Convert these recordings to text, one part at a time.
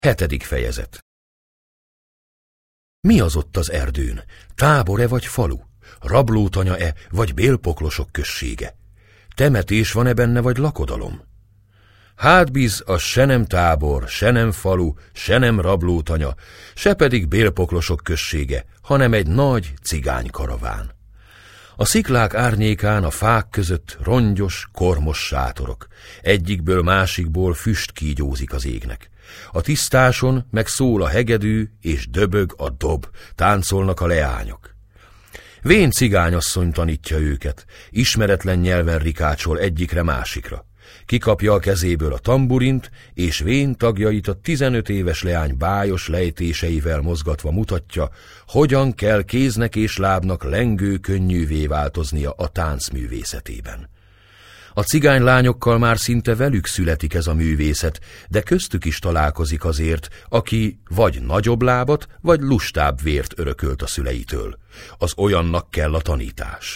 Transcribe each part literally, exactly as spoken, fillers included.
Hetedik fejezet. Mi az ott az erdőn? Tábor-e vagy falu? Rablótanya-e vagy bélpoklosok községe? Temetés van-e benne vagy lakodalom? Hát biz, az se nem tábor, se nem falu, se nem rablótanya, se pedig bélpoklosok községe, hanem egy nagy cigánykaraván. A sziklák árnyékán a fák között rongyos, kormos sátorok, egyikből másikból füst kígyózik az égnek. A tisztáson meg szól a hegedű, és döbög a dob, táncolnak a leányok. Vén cigányasszony tanítja őket, ismeretlen nyelven rikácsol egyikre másikra. Kikapja a kezéből a tamburint, és vén tagjait a tizenöt éves leány bájos lejtéseivel mozgatva mutatja, hogyan kell kéznek és lábnak lengő könnyűvé változnia a tánc művészetében. A cigánylányokkal már szinte velük születik ez a művészet, de köztük is találkozik azért, aki vagy nagyobb lábat, vagy lustább vért örökölt a szüleitől. Az olyannak kell a tanítás.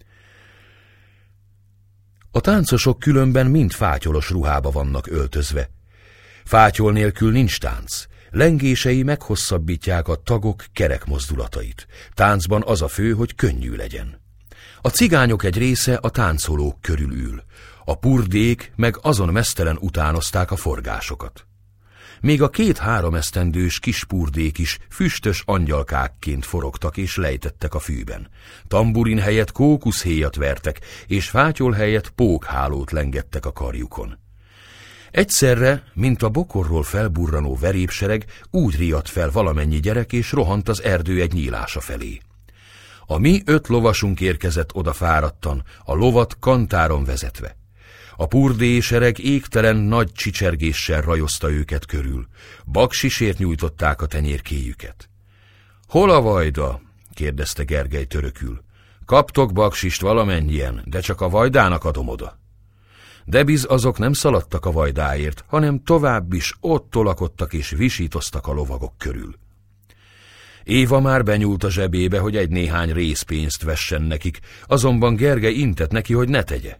A táncosok különben mind fátyolos ruhába vannak öltözve. Fátyol nélkül nincs tánc. Lengései meghosszabbítják a tagok kerek mozdulatait. Táncban az a fő, hogy könnyű legyen. A cigányok egy része a táncolók körül ül. A purdék meg azon meztelen utánozták a forgásokat. Még a két-három esztendős kis purdék is füstös angyalkákként forogtak és lejtettek a fűben. Tamburin helyett kókuszhéjat vertek, és fátyol helyett pókhálót lengettek a karjukon. Egyszerre, mint a bokorról felburranó verépsereg, úgy riadt fel valamennyi gyerek, és rohant az erdő egy nyílása felé. A mi öt lovasunk érkezett oda fáradtan, a lovat kantáron vezetve. A purdésereg égtelen nagy csicsergéssel rajozta őket körül. Baksisért nyújtották a tenyérkéjüket. Hol a vajda? kérdezte Gergely törökül. Kaptok baksist valamennyien, de csak a vajdának adom oda. De biz azok nem szaladtak a vajdáért, hanem tovább is ott tolakodtak és visítoztak a lovagok körül. Éva már benyúlt a zsebébe, hogy egy néhány részpénzt vessen nekik, azonban Gergely intett neki, hogy ne tegye.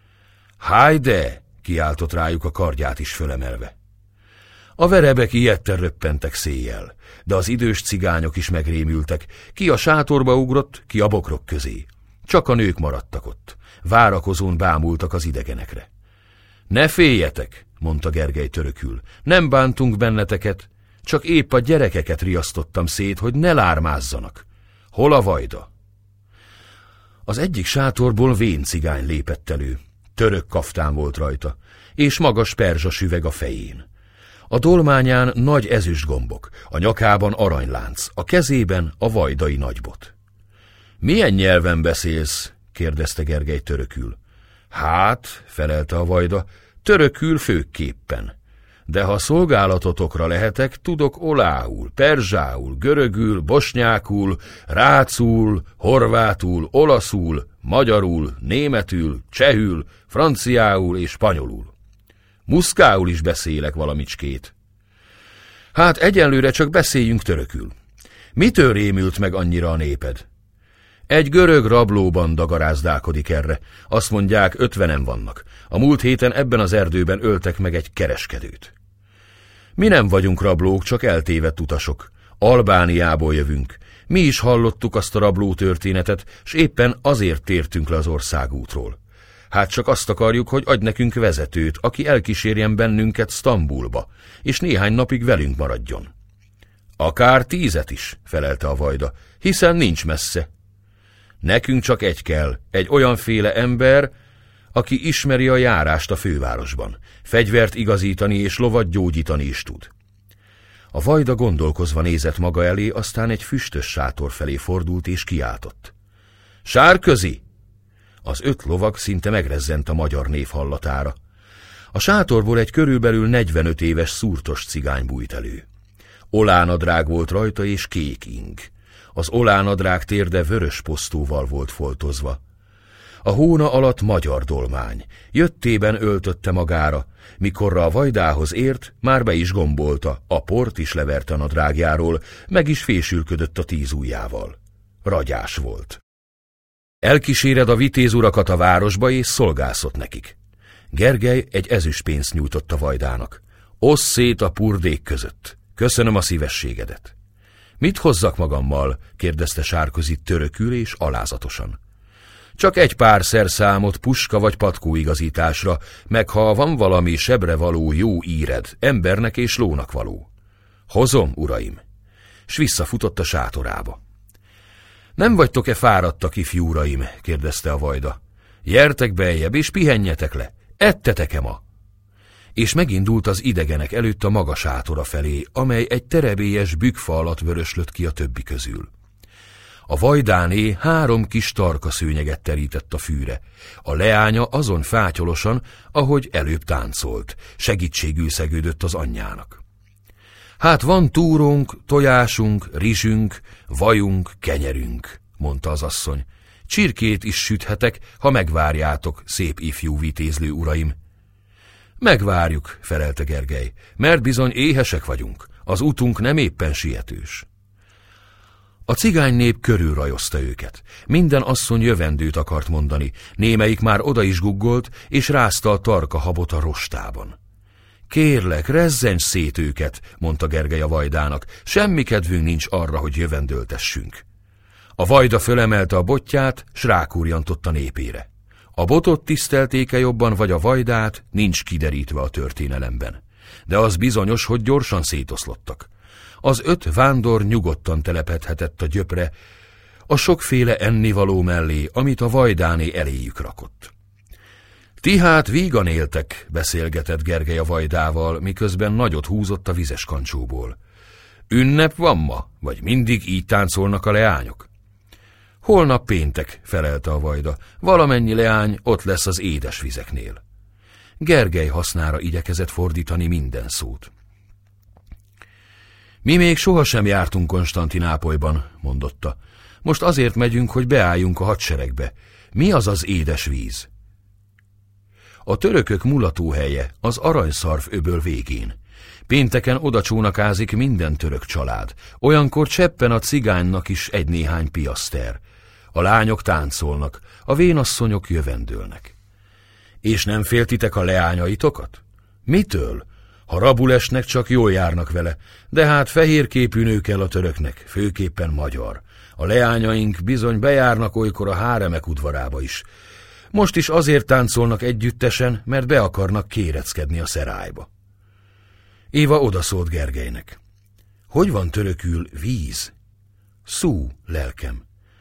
Hájde! Kiáltott rájuk a kardját is fölemelve. A verebek ijedten röppentek széjjel, de az idős cigányok is megrémültek, ki a sátorba ugrott, ki a bokrok közé. Csak a nők maradtak ott, várakozón bámultak az idegenekre. Ne féljetek, mondta Gergely törökül, nem bántunk benneteket, csak épp a gyerekeket riasztottam szét, hogy ne lármázzanak. Hol a vajda? Az egyik sátorból vén cigány lépett elő. Török kaftán volt rajta, és magas perzsa süveg a fején. A dolmányán nagy ezüst gombok, a nyakában aranylánc, a kezében a vajdai nagybot. Milyen nyelven beszélsz? kérdezte Gergely törökül. Hát, felelte a vajda, törökül főképpen. De ha szolgálatotokra lehetek, tudok olául, perzsául, görögül, bosnyákul, rácul, horvátul, olaszul, magyarul, németül, csehül, franciául és spanyolul. Muszkául is beszélek valamicskét. Hát egyenlőre csak beszéljünk törökül. Mitől rémült meg annyira a néped? Egy görög rablóbanda garázdálkodik erre. Azt mondják, ötvenen vannak. A múlt héten ebben az erdőben öltek meg egy kereskedőt. Mi nem vagyunk rablók, csak eltévedt utasok. Albániából jövünk. Mi is hallottuk azt a rabló történetet, s éppen azért tértünk le az országútról. Hát csak azt akarjuk, hogy adj nekünk vezetőt, aki elkísérjen bennünket Sztambulba, és néhány napig velünk maradjon. Akár tízet is, felelte a vajda, hiszen nincs messze. Nekünk csak egy kell, egy olyanféle ember, aki ismeri a járást a fővárosban, fegyvert igazítani és lovat gyógyítani is tud. A vajda gondolkozva nézett maga elé, aztán egy füstös sátor felé fordult és kiáltott. Sárközi! Az öt lovag szinte megrezzent a magyar név hallatára. A sátorból egy körülbelül negyvenöt éves szúrtos cigány bújt elő. Olánadrág volt rajta és kék ing. Az olánadrág térde vörös posztóval volt foltozva. A hóna alatt magyar dolmány, jöttében öltötte magára, mikorra a vajdához ért, már be is gombolta, a port is leverte a nadrágjáról, meg is fésülködött a tíz ujjával. Ragyás volt. Elkíséred a vitézurakat a városba, és szolgálszott nekik. Gergely egy ezüstpénzt nyújtott a vajdának. Osszd szét a purdék között. Köszönöm a szívességedet. Mit hozzak magammal? Kérdezte Sárközi törökül és alázatosan. Csak egy pár szerszámot puska vagy patkó igazításra, meg ha van valami sebre való jó íred, embernek és lónak való. Hozom, uraim. S visszafutott a sátorába. Nem vagytok-e fáradtak, ifjú uraim? Kérdezte a vajda. Gyertek beljebb és pihenjetek le. Ettetek-e ma? És megindult az idegenek előtt a maga sátora felé, amely egy terebélyes bükkfa alatt vöröslött ki a többi közül. A vajdáné három kis tarka szőnyeget terített a fűre. A leánya azon fátyolosan, ahogy előbb táncolt, segítségül szegődött az anyjának. Hát van túrónk, tojásunk, rizsünk, vajunk, kenyerünk, mondta az asszony. Csirkét is süthetek, ha megvárjátok, szép ifjú vitézlő uraim. Megvárjuk, felelte Gergely, mert bizony éhesek vagyunk, az utunk nem éppen sietős. A cigánynép körülrajozta őket. Minden asszony jövendőt akart mondani, némelyik már oda is guggolt, és rázta a tarka habot a rostában. Kérlek, rezzents szét őket, mondta Gergely a vajdának, semmi kedvünk nincs arra, hogy jövendöltessünk. A vajda fölemelte a botját, s rákúrjantott a népére. A botot tisztelték-e jobban, vagy a vajdát, nincs kiderítve a történelemben. De az bizonyos, hogy gyorsan szétoszlottak. Az öt vándor nyugodtan telepedhetett a gyöpre, a sokféle ennivaló mellé, amit a vajdáné eléjük rakott. Ti hát vígan éltek, beszélgetett Gergely a vajdával, miközben nagyot húzott a vizes kancsóból. Ünnep van ma, vagy mindig így táncolnak a leányok? Holnap péntek, felelte a vajda, valamennyi leány ott lesz az édes vizeknél. Gergely hasznára igyekezett fordítani minden szót. Mi még sohasem jártunk Konstantinápolyban, mondotta. Most azért megyünk, hogy beálljunk a hadseregbe. Mi az az édes víz? A törökök mulatóhelye az Aranyszarv öböl végén. Pénteken oda csónakázik minden török család. Olyankor cseppen a cigánynak is egy-néhány piaszter. A lányok táncolnak, a vénasszonyok jövendőlnek. És nem féltitek a leányaitokat? Mitől? Ha rabul esnek, csak jól járnak vele, de hát fehérképű nő kell a töröknek, főképpen magyar. A leányaink bizony bejárnak olykor a háremek udvarába is. Most is azért táncolnak együttesen, mert be akarnak kéreckedni a szerályba. Éva odaszólt Gergelynek. Hogy van törökül víz? Szú, lelkem.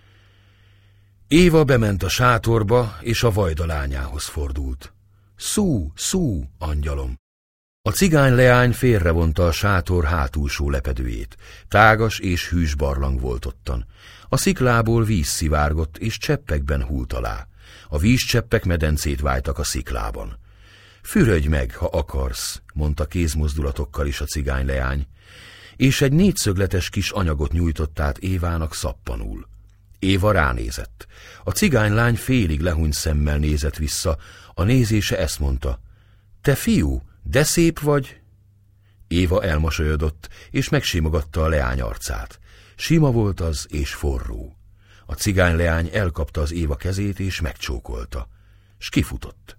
Éva bement a sátorba, és a vajda lányához fordult. Szú, szú, angyalom. A cigány leány félrevonta a sátor hátulsó lepedőjét. Tágas és hűs barlang volt ottan. A sziklából víz szivárgott, és cseppekben hult alá. A vízcseppek medencét váltak a sziklában. Fürödj meg, ha akarsz, mondta kézmozdulatokkal is a cigány leány, és egy négyszögletes kis anyagot nyújtott át Évának szappanul. Éva ránézett. A cigánylány félig lehúnyt szemmel nézett vissza, a nézése ezt mondta. Te fiú, de szép vagy? Éva elmosolyodott, és megsimogatta a leány arcát. Sima volt az, és forró. A cigányleány elkapta az Éva kezét, és megcsókolta, s kifutott.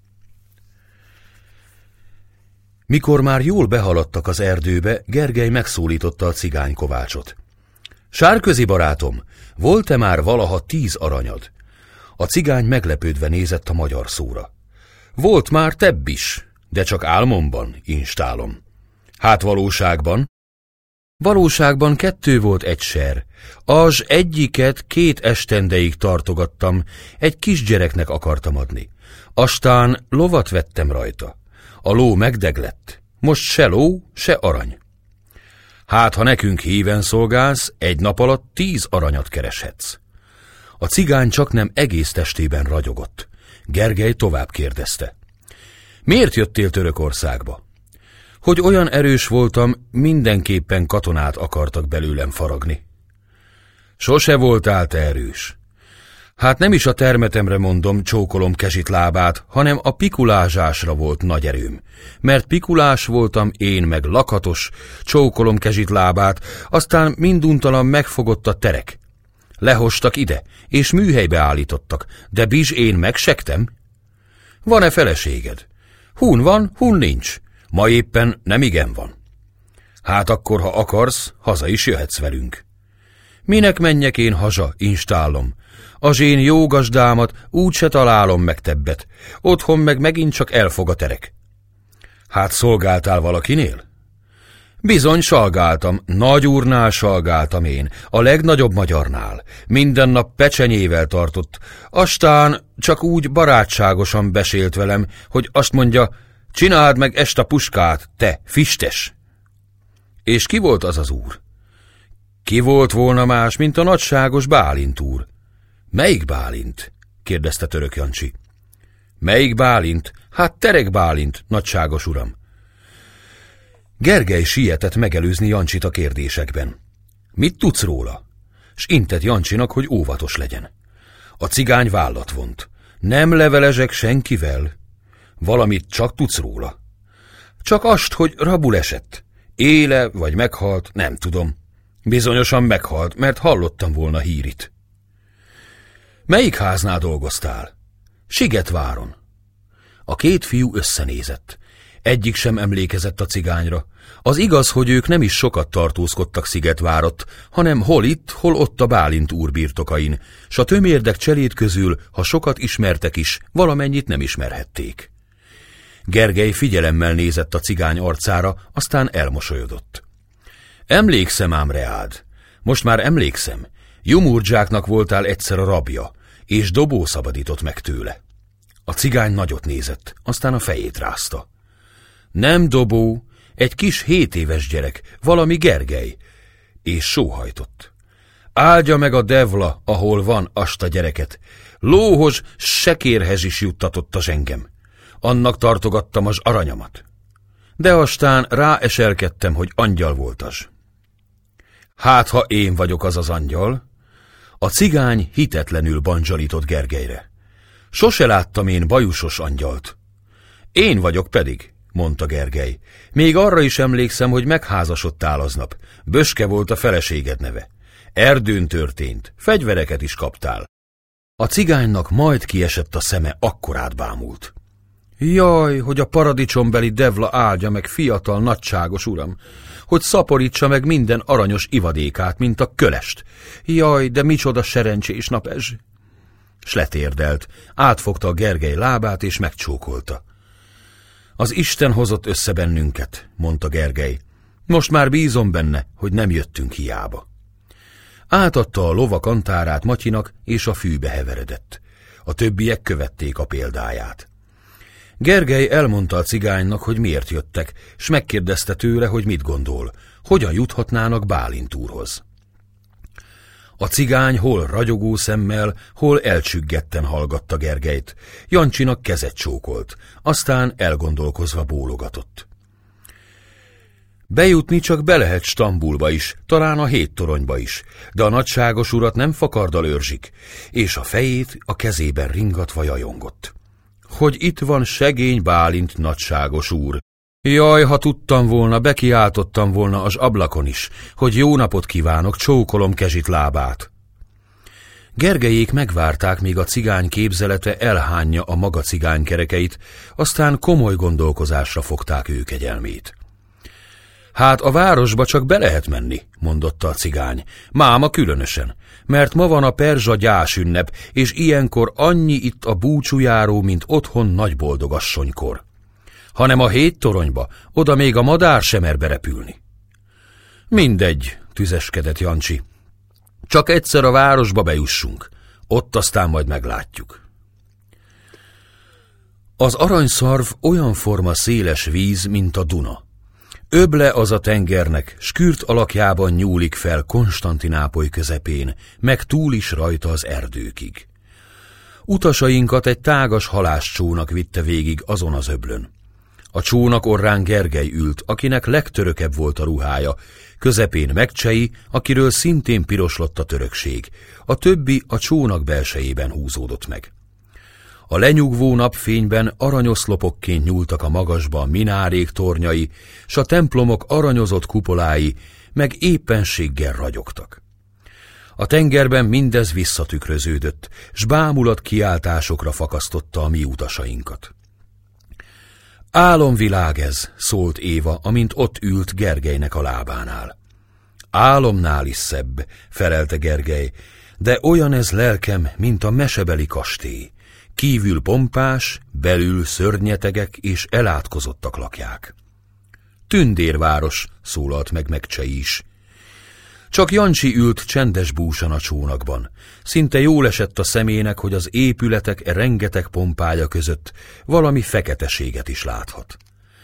Mikor már jól behaladtak az erdőbe, Gergely megszólította a cigány kovácsot. Sárközi barátom, volt-e már valaha tíz aranyad? A cigány meglepődve nézett a magyar szóra. Volt már tebb is, de csak álmomban instálom. Hát valóságban? Valóságban kettő volt egy ser. Az egyiket két estendeig tartogattam, egy kisgyereknek akartam adni. Aztán lovat vettem rajta. A ló megdeglett. Most se ló, se arany. Hát, ha nekünk híven szolgálsz, egy nap alatt tíz aranyat kereshetsz. A cigány csak nem egész testében ragyogott. Gergely tovább kérdezte. Miért jöttél Törökországba? Hogy olyan erős voltam, mindenképpen katonát akartak belőlem faragni. Sose voltál te erős. Hát nem is a termetemre mondom, csókolom Kezsit lábát, hanem a pikulázsásra volt nagy erőm. Mert pikulás voltam, én meg lakatos, csókolom Kezsit lábát, aztán minduntalan megfogott a terek. Lehoztak ide, és műhelybe állítottak, de bizs én megsegtem. Van-e feleséged? Hun van, hun nincs. Ma éppen nem igen van. Hát akkor, ha akarsz, haza is jöhetsz velünk. Minek menjek én haza, instállom. Az én jó gazdámat úgyse találom meg tebbet. Otthon meg megint csak elfog a terek. Hát szolgáltál valakinél? Bizony salgáltam, nagyúrnál salgáltam én, a legnagyobb magyarnál. Minden nap pecsenyével tartott. Aztán csak úgy barátságosan besélt velem, hogy azt mondja, csináld meg ezt a puskát, te, fistes. És ki volt az az úr? Ki volt volna más, mint a nagyságos Bálint úr? Melyik Bálint? kérdezte Török Jancsi. Melyik Bálint? Hát Terek Bálint, nagyságos uram. Gergely sietett megelőzni Jancsit a kérdésekben. Mit tudsz róla? S intett Jancsinak, hogy óvatos legyen. A cigány vállat vont. Nem levelezek senkivel. Valamit csak tudsz róla. Csak azt, hogy rabul esett. Éle vagy meghalt, nem tudom. Bizonyosan meghalt, mert hallottam volna hírit. Melyik háznál dolgoztál? Sigetváron. A két fiú összenézett. Egyik sem emlékezett a cigányra. Az igaz, hogy ők nem is sokat tartózkodtak Szigetvárott, hanem hol itt, hol ott a Bálint úr birtokain, s a tömérdek cselét közül, ha sokat ismertek is, valamennyit nem ismerhették. Gergely figyelemmel nézett a cigány arcára, aztán elmosolyodott. Emlékszem ám reád, most már emlékszem, Jumurdzsáknak voltál egyszer a rabja, és Dobó szabadított meg tőle. A cigány nagyot nézett, aztán a fejét rázta. Nem Dobó, egy kis hétéves gyerek, valami Gergely, és sóhajtott. Áldja meg a devla, ahol van azt a gyereket. Lóhoz, sekérhez is juttatott a zsengem. Annak tartogattam az aranyamat. De aztán ráeselkedtem, hogy angyal voltas. Hát, ha én vagyok az az angyal? A cigány hitetlenül bandzsalított Gergelyre. Sose láttam én bajusos angyalt. Én vagyok pedig, mondta Gergely. Még arra is emlékszem, hogy megházasodtál aznap. Böske volt a feleséged neve. Erdőn történt, fegyvereket is kaptál. A cigánynak majd kiesett a szeme, akkorát bámult. Jaj, hogy a paradicsombeli devla áldja meg fiatal nagyságos uram, hogy szaporítsa meg minden aranyos ivadékát, mint a kölest. Jaj, de micsoda serencsés nap ez! S letérdelt, átfogta a Gergely lábát és megcsókolta. Az Isten hozott össze bennünket, mondta Gergely. Most már bízom benne, hogy nem jöttünk hiába. Átadta a lova kantárát Matyinak, és a fűbe heveredett. A többiek követték a példáját. Gergely elmondta a cigánynak, hogy miért jöttek, s megkérdezte tőle, hogy mit gondol, hogyan juthatnának Bálint úrhoz. A cigány hol ragyogó szemmel, hol elcsüggetten hallgatta Gergelyt. Jancsinak kezet csókolt, aztán elgondolkozva bólogatott. Bejutni csak be lehet Stambulba is, talán a hét toronyba is, de a nagyságos urat nem fakardal őrzik, és a fejét a kezében ringatva jajongott. Hogy itt van segény Bálint nagyságos úr. Jaj, ha tudtam volna, bekiáltottam volna az ablakon is, hogy jó napot kívánok, csókolom kezsit lábát. Gergelyék megvárták, míg a cigány képzelete elhányja a maga cigánykerekeit, aztán komoly gondolkozásra fogták ő kegyelmét. Hát a városba csak be lehet menni, mondotta a cigány, máma különösen, mert ma van a perzsa gyásünnep, és ilyenkor annyi itt a búcsújáró, mint otthon nagyboldogasszonykor. Hanem a hét toronyba, oda még a madár sem mer berepülni. Mindegy, tüzeskedett Jancsi. Csak egyszer a városba bejussunk, ott aztán majd meglátjuk. Az aranyszarv olyan forma széles víz, mint a Duna. Öble az a tengernek, s kürt alakjában nyúlik fel Konstantinápoly közepén, meg túl is rajta az erdőkig. Utasainkat egy tágas halászcsónak vitte végig azon az öblön. A csónak orrán Gergely ült, akinek legtörökebb volt a ruhája, közepén Megcsei, akiről szintén piroslott a törökség, a többi a csónak belsejében húzódott meg. A lenyugvó napfényben aranyoszlopokként nyúltak a magasba a minárék tornyai, s a templomok aranyozott kupolái meg éppenséggel ragyogtak. A tengerben mindez visszatükröződött, s bámulat kiáltásokra fakasztotta a mi utasainkat. Álomvilág ez, szólt Éva, amint ott ült Gergelynek a lábánál. Álomnál is szebb, felelte Gergely, de olyan ez lelkem, mint a mesebeli kastély. Kívül pompás, belül szörnyetegek és elátkozottak lakják. Tündérváros, szólalt meg Megcsei is. Csak Jancsi ült csendes búsan a csónakban. Szinte jól esett a szemének, hogy az épületek e rengeteg pompája között valami feketeséget is láthat.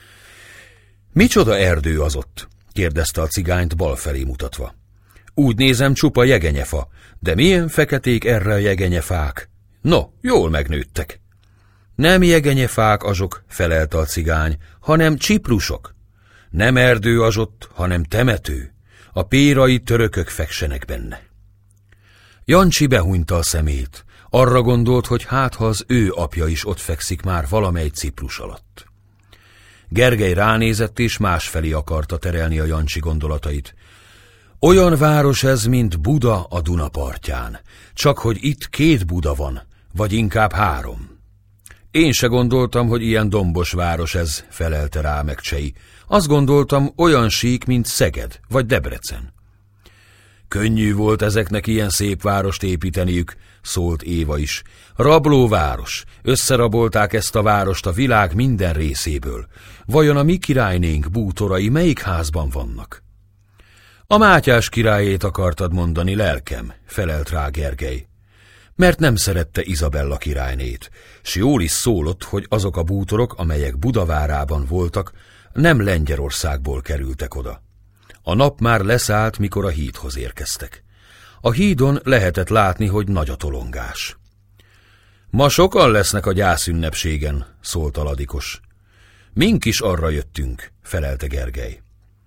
Micsoda erdő az ott? kérdezte a cigányt balfelé mutatva. Úgy nézem, csupa jegenyefa, de milyen feketék erre a jegenyefák? No, jól megnőttek. Nem jegenyefák azok, felelte a cigány, hanem csiprusok. Nem erdő az ott, hanem temető. A pérai törökök feksenek benne. Jancsi behúnyta a szemét. Arra gondolt, hogy hát ha az ő apja is ott fekszik már valamely ciprus alatt. Gergely ránézett és másfelé akarta terelni a Jancsi gondolatait. Olyan város ez, mint Buda a Duna partján, csak hogy itt két Buda van, vagy inkább három. Én se gondoltam, hogy ilyen dombos város ez, felelte rá Megcsei. Azt gondoltam, olyan sík, mint Szeged vagy Debrecen. Könnyű volt ezeknek ilyen szép várost építeniük, szólt Éva is. Rablóváros, összerabolták ezt a várost a világ minden részéből. Vajon a mi királynénk bútorai melyik házban vannak? A Mátyás királyét akartad mondani, lelkem, felelt rá Gergely. Mert nem szerette Izabella királynét, s jól is szólott, hogy azok a bútorok, amelyek Budavárában voltak, nem Lengyelországból kerültek oda. A nap már leszállt, mikor a hídhoz érkeztek. A hídon lehetett látni, hogy nagy a tolongás. Ma sokan lesznek a gyászünnepségen, szólt a ladikos. Mink is arra jöttünk, felelte Gergely.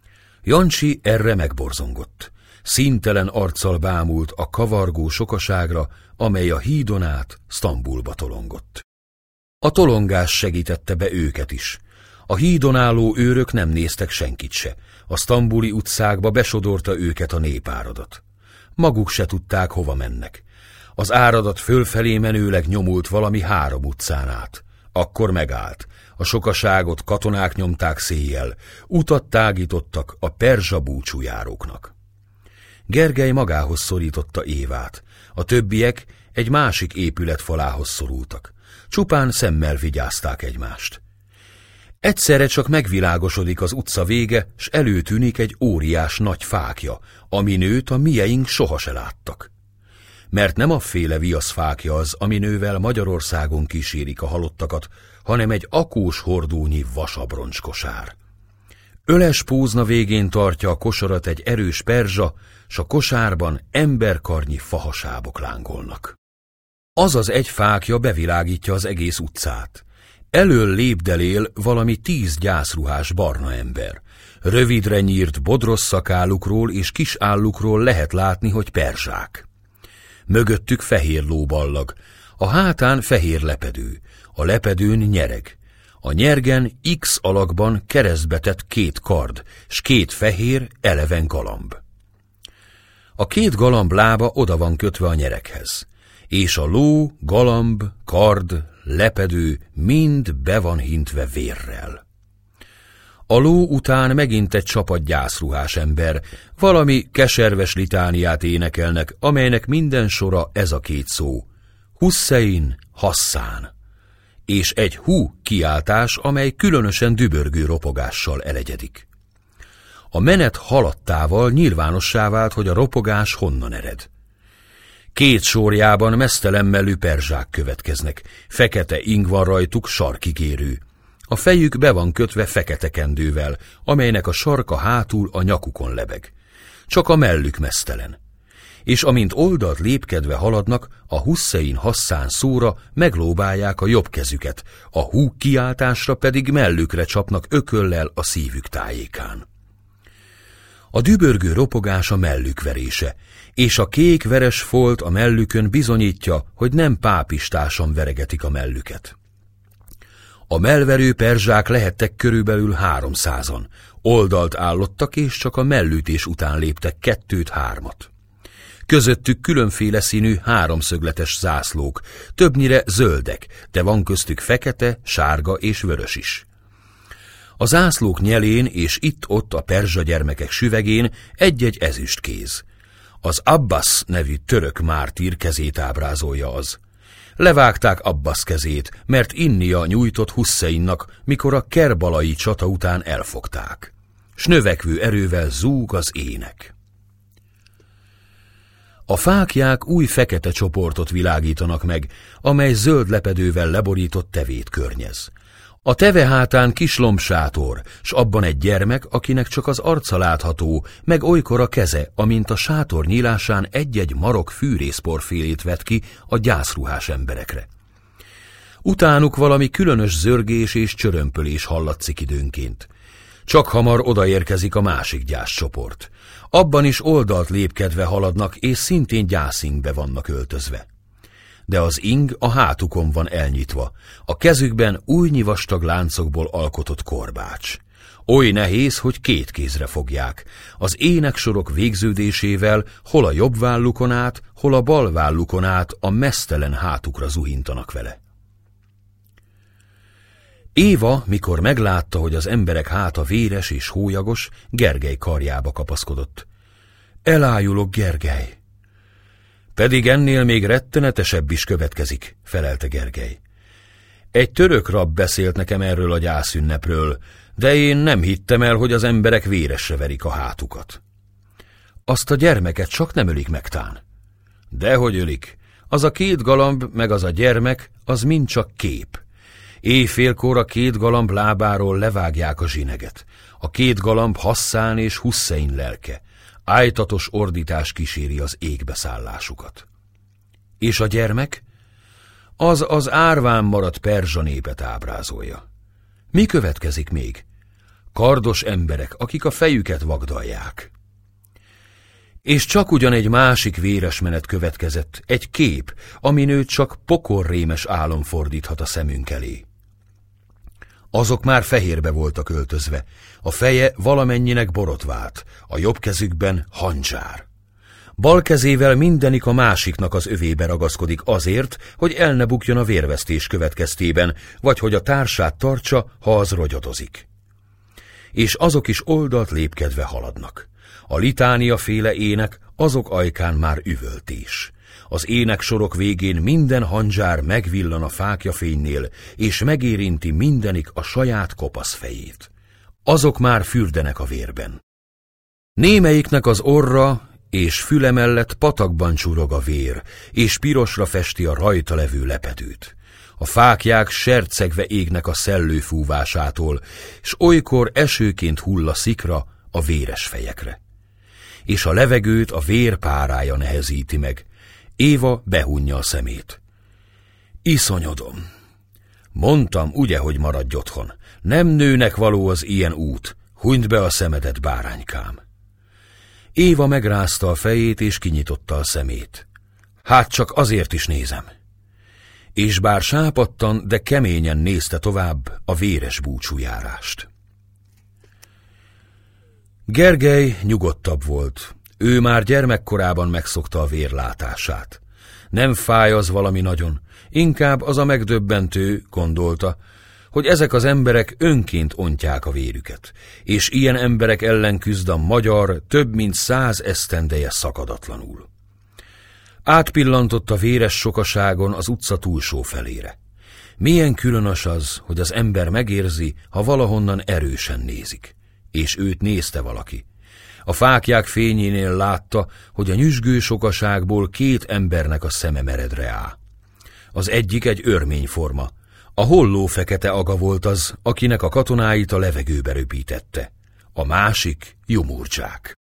Jancsi erre megborzongott. Színtelen arccal bámult a kavargó sokaságra, amely a hídon át Sztambulba tolongott. A tolongás segítette be őket is. A hídon álló őrök nem néztek senkit se. A sztambuli utcákba besodorta őket a népáradat. Maguk se tudták, hova mennek. Az áradat fölfelé menőleg nyomult valami három utcán át. Akkor megállt. A sokaságot katonák nyomták széjjel. Utat tágítottak a perzsa búcsújáróknak. Gergely magához szorította Évát. A többiek egy másik épület falához szorultak. Csupán szemmel vigyázták egymást. Egyszerre csak megvilágosodik az utca vége, s előtűnik egy óriás nagy fákja, ami nőt a mieink soha se láttak. Mert nem afféle viaszfákja az, ami nővel Magyarországon kísérik a halottakat, hanem egy akós hordónyi vasabroncskosár. Öles pózna végén tartja a kosarat egy erős perzsa, s a kosárban emberkarnyi fahasábok lángolnak. Az az egy fákja bevilágítja az egész utcát. Elől lépdelél valami tíz gyászruhás barna ember. Rövidre nyírt bodros szakállukról és kis állukról lehet látni, hogy perzsák. Mögöttük fehér lóballag, a hátán fehér lepedő, a lepedőn nyereg. A nyergen X alakban keresztbe tett két kard, s két fehér, eleven galamb. A két galamb lába oda van kötve a nyereghez, és a ló, galamb, kard, lepedő mind be van hintve vérrel. A ló után megint egy csapat gyászruhás ember, valami keserves litániát énekelnek, amelynek minden sora ez a két szó: Hussein, Hasszán, és egy hú kiáltás, amely különösen dübörgő ropogással elegyedik. A menet haladtával nyilvánossá vált, hogy a ropogás honnan ered. Két sorjában meztelen mellű perzsák következnek, fekete ing van rajtuk, sarkigérő. A fejük be van kötve fekete kendővel, amelynek a sarka hátul a nyakukon lebeg. Csak a mellük meztelen. És amint oldalt lépkedve haladnak, a Hussein Hasszán szóra meglóbálják a jobb kezüket, a hú kiáltásra pedig mellükre csapnak ököllel a szívük tájékán. A dübörgő ropogás a mellükverése, és a kék-veres folt a mellükön bizonyítja, hogy nem pápistásan veregetik a mellüket. A mellverő perzsák lehettek körülbelül háromszázan, oldalt állottak, és csak a mellütés után léptek kettőt-hármat. Közöttük különféle színű háromszögletes zászlók, többnyire zöldek, de van köztük fekete, sárga és vörös is. A zászlók nyelén és itt-ott a perzsa gyermekek süvegén egy-egy ezüstkéz. Az Abbas nevű török mártír kezét ábrázolja az. Levágták Abbas kezét, mert Innia nyújtott Husszeinnak, mikor a kerbalai csata után elfogták. S növekvő erővel zúg az ének. A fáklyák új fekete csoportot világítanak meg, amely zöld lepedővel leborított tevét környez. A teve hátán kis lombsátor, s abban egy gyermek, akinek csak az arca látható, meg olykor a keze, amint a sátor nyílásán egy-egy marok fűrészporfélét vet ki a gyászruhás emberekre. Utánuk valami különös zörgés és csörömpölés hallatszik időnként. Csak hamar odaérkezik a másik gyászcsoport. Abban is oldalt lépkedve haladnak, és szintén gyászingbe vannak öltözve. De az ing a hátukon van elnyitva, a kezükben újnyi vastag láncokból alkotott korbács. Oly nehéz, hogy két kézre fogják, az éneksorok végződésével hol a jobb vállukon át, hol a bal vállukon át a meztelen hátukra zuhintanak vele. Éva, mikor meglátta, hogy az emberek háta véres és hólyagos, Gergely karjába kapaszkodott. Elájulok, Gergely. Pedig ennél még rettenetesebb is következik, felelte Gergely. Egy török rab beszélt nekem erről a gyászünnepről, de én nem hittem el, hogy az emberek véresre verik a hátukat. Azt a gyermeket csak nem ölik meg tán. Dehogy ölik, az a két galamb meg az a gyermek, az mind csak kép. Éjfélkor a két galamb lábáról levágják a zsineget. A két galamb Hasszán és Hussein lelke. Ájtatos ordítás kíséri az égbeszállásukat. És a gyermek? Az az árván maradt perzsa népet ábrázolja. Mi következik még? Kardos emberek, akik a fejüket vagdalják. És csak ugyan egy másik véres menet következett, egy kép, amin őt csak pokorrémes álom fordíthat a szemünk elé. Azok már fehérbe voltak öltözve, a feje valamennyinek borotvált, a jobb kezükben handzsár. Bal kezével mindenik a másiknak az övébe ragaszkodik azért, hogy el ne bukjon a vérvesztés következtében, vagy hogy a társát tartsa, ha az rogyodozik. És azok is oldalt lépkedve haladnak. A litánia féle ének azok ajkán már üvöltés. Az éneksorok végén minden handzsár megvillan a fáklyafénynél, és megérinti mindenik a saját kopasz fejét. Azok már fürdenek a vérben. Némelyiknek az orra és füle mellett patakban csurog a vér, és pirosra festi a rajta levő lepedőt. A fáklyák sercegve égnek a szellő fúvásától, s olykor esőként hull a szikra a véres fejekre. És a levegőt a vér párája nehezíti meg. Éva behunja a szemét. Iszonyodom. Mondtam, ugye, hogy maradj otthon. Nem nőnek való az ilyen út. Hunyd be a szemedet, báránykám. Éva megrázta a fejét, és kinyitotta a szemét. Hát csak azért is nézem. És bár sápadtan, de keményen nézte tovább a véres búcsújárást. Gergely nyugodtabb volt. Ő már gyermekkorában megszokta a vérlátását. Nem fáj az valami nagyon, inkább az a megdöbbentő, gondolta, hogy ezek az emberek önként ontják a vérüket, és ilyen emberek ellen küzd a magyar több mint száz esztendeje szakadatlanul. Átpillantott a véres sokaságon az utca túlsó felére. Milyen különös az, hogy az ember megérzi, ha valahonnan erősen nézik, és őt nézte valaki. A fáklyák fényénél látta, hogy a nyüzsgő sokaságból két embernek a szeme meredre áll. Az egyik egy örményforma. A holló fekete aga volt az, akinek a katonáit a levegőbe röpítette. A másik Jumurcsák.